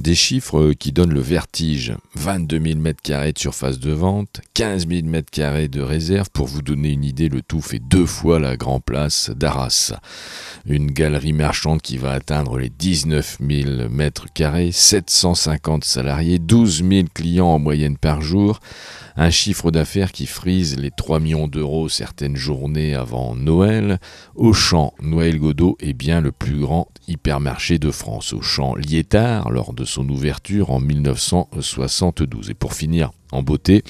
Des chiffres qui donnent le vertige. 22 000 m² de surface de vente, 15 000 m² de réserve. Pour vous donner une idée, le tout fait 2 fois la Grand Place d'Arras. Une galerie marchande qui va atteindre les 19 000 m², 750 salariés, 12 000 clients en moyenne par jour. Un chiffre d'affaires qui frise les 3 millions d'euros certaines journées avant Noël. Auchan Noël Godot est bien le plus grand hypermarché de France. Auchan Liétard lors de son ouverture en 1972. Et pour finir en beauté,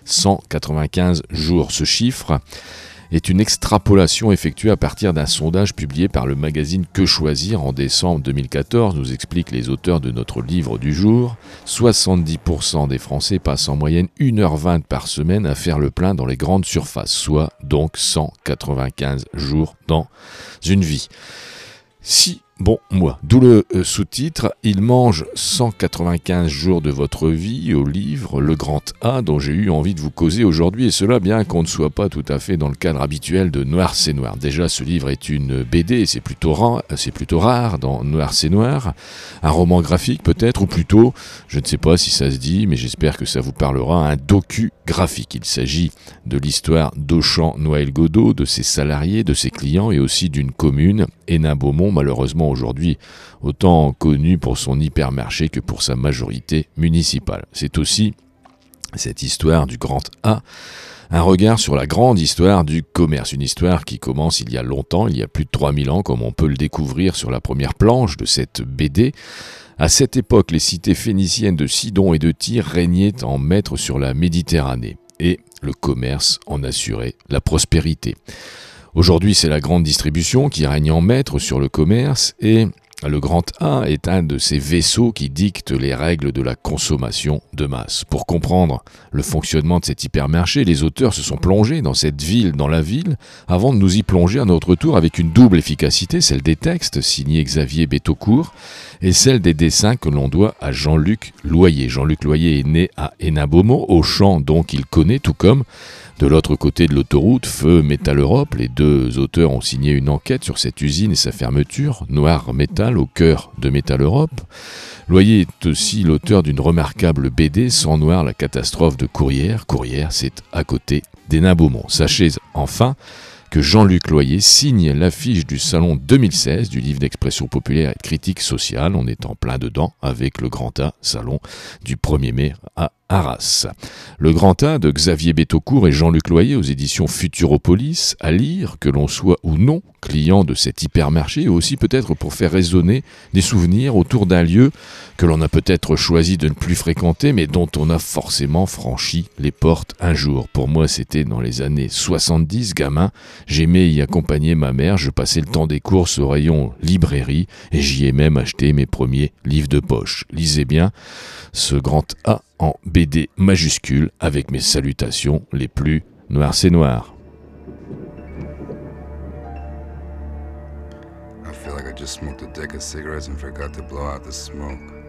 195 jours. Ce chiffre est une extrapolation effectuée à partir d'un sondage publié par le magazine Que Choisir en décembre 2014, nous expliquent les auteurs de notre livre du jour. 70% des Français passent en moyenne 1h20 par semaine à faire le plein dans les grandes surfaces, soit donc 195 jours dans une vie. Bon mois. D'où le sous-titre « Il mange 195 jours de votre vie » au livre Le Grand A dont j'ai eu envie de vous causer aujourd'hui, et cela bien qu'on ne soit pas tout à fait dans le cadre habituel de Noir c'est Noir. Déjà, ce livre est une BD et c'est plutôt rare dans Noir c'est Noir. Un roman graphique peut-être, ou plutôt, je ne sais pas si ça se dit, mais j'espère que ça vous parlera, un docu-graphique. Il s'agit de l'histoire d'Auchan Noël Godot, de ses salariés, de ses clients et aussi d'une commune, Hénin-Beaumont, malheureusement aujourd'hui autant connu pour son hypermarché que pour sa majorité municipale. C'est aussi cette histoire du grand A, un regard sur la grande histoire du commerce, une histoire qui commence il y a longtemps, il y a plus de 3000 ans, comme on peut le découvrir sur la première planche de cette BD. À cette époque, les cités phéniciennes de Sidon et de Tyr régnaient en maîtres sur la Méditerranée, et le commerce en assurait la prospérité. Aujourd'hui, c'est la grande distribution qui règne en maître sur le commerce, et le grand A est un de ces vaisseaux qui dictent les règles de la consommation de masse. Pour comprendre le fonctionnement de cet hypermarché, les auteurs se sont plongés dans cette ville, dans la ville, avant de nous y plonger à notre tour avec une double efficacité, celle des textes signés Xavier Betaucourt et celle des dessins que l'on doit à Jean-Luc Loyer. Jean-Luc Loyer est né à Hénin-Beaumont, Auchan donc il connaît, tout comme de l'autre côté de l'autoroute, Feu Métal Europe. Les deux auteurs ont signé une enquête sur cette usine et sa fermeture, Noir Métal, au cœur de Métal Europe. Loyer est aussi l'auteur d'une remarquable BD, Sang Noir, la catastrophe de Courrières. Courrières, c'est à côté d'Hénin-Beaumont. Sachez enfin que Jean-Luc Loyer signe l'affiche du salon 2016 du livre d'expression populaire et de critique sociale. On est en plein dedans avec le Grand A, salon du 1er mai à Arras. Le Grand A de Xavier Betaucourt et Jean-Luc Loyer aux éditions Futuropolis, à lire, que l'on soit ou non client de cet hypermarché, ou aussi peut-être pour faire résonner des souvenirs autour d'un lieu que l'on a peut-être choisi de ne plus fréquenter, mais dont on a forcément franchi les portes un jour. Pour moi, c'était dans les années 70, gamin. J'aimais y accompagner ma mère, je passais le temps des courses au rayon librairie, et j'y ai même acheté mes premiers livres de poche. Lisez bien ce Grand A en BD majuscule avec mes salutations les plus noires c'est noir. I feel like I just smoked a deck of cigarettes and forgot to blow out the smoke.